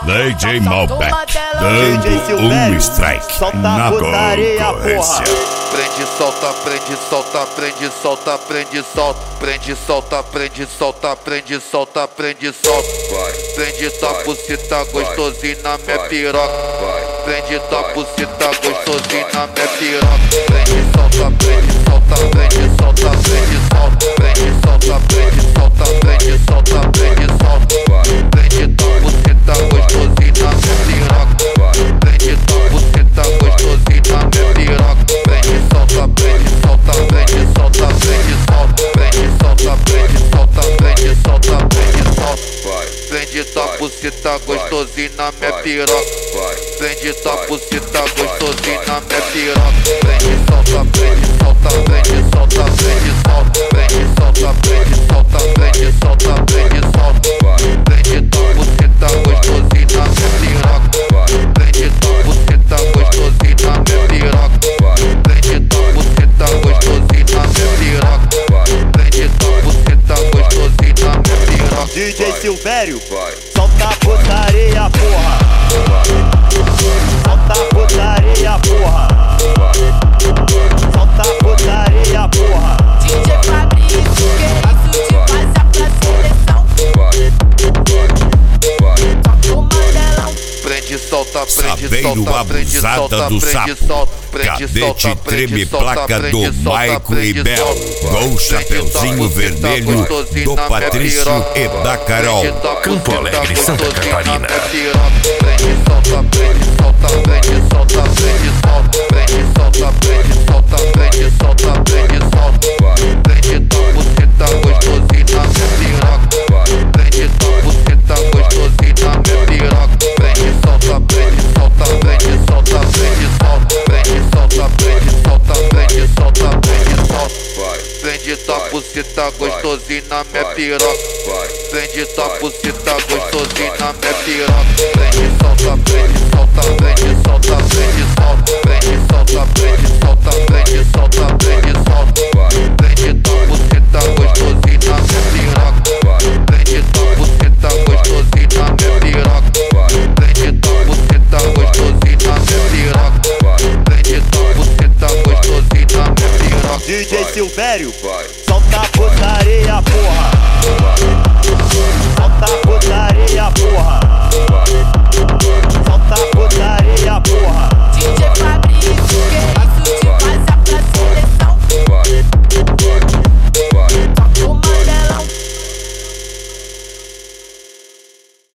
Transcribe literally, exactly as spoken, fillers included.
D J Malbec dando um strike na concorrência. Prende, solta, prende, solta, prende, solta, prende, solta, prende, solta, prende, solta, prende, solta, prende, solta. Prende tua buceta gostosinha na minha piroca. Prende tua buceta gostosinha na minha piroca. Prende, solta, prende, solta, prende, solta, prende, solta. Prende, solta, prende, solta, prende, solta, prende, solta. Prende tua buceta gostosinha na minha piroca. Prende tua buceta gostosinha na minha piroca. Prende, solta, prende, solta, prende, solta, prende, solta. Prende, solta, prende, solta, prende, solta, prende, solta. Prende tua buceta gostosinha na minha piroca. Prende tua buceta gostosinha na minha piroca. Prende, solta, prende, solta, prende, solta, prende, solta. Prende, solta, prende, solta, prende, solta, prende, solta. Prende tua buceta gostosinha na minha piroca. Prende tua buceta gostosinha na minha piroca. Prende tua buceta gostosinha na minha piroca. Prende tua buceta gostosinha na minha piroca. D J Silvério, solta a putaria, porra. Solta a putaria, porra. Solta a putaria, porra. D J Fabrício, que isso te faz a pra seleção. Toca o mandelão. Prende, solta, prende, Saveiro solta, prende, abusada solta, do prende, sapo. solta. Prende, Cadete solta, treme prende, solta, placa prende, do solta, Maico prende, e Bel. solta. Gol Prende Chapeuzinho tua buceta Vermelho gostosinha do na minha Patrício piroca. e da Carol. Prende tua Campo buceta Alegre, Santa gostosinha na Catarina. minha piroca. Prende, solta, prende, solta, prende, solta, prende, solta. Prende, solta, prende, solta, prende, solta, prende, solta. Prende tua buceta gostosinha na minha piroca. Prende tua buceta gostosinha na minha piroca. Prende, solta, prende, solta, prende, solta, prende, solta. Prende, solta, prende, solta, prende, solta, prende, solta. Prende tua buceta gostosinha na minha piroca. Prende tua buceta gostosinha na minha piroca. Prende, solta, prende, solta, prende, solta, prende, solta. Prende, solta, prende,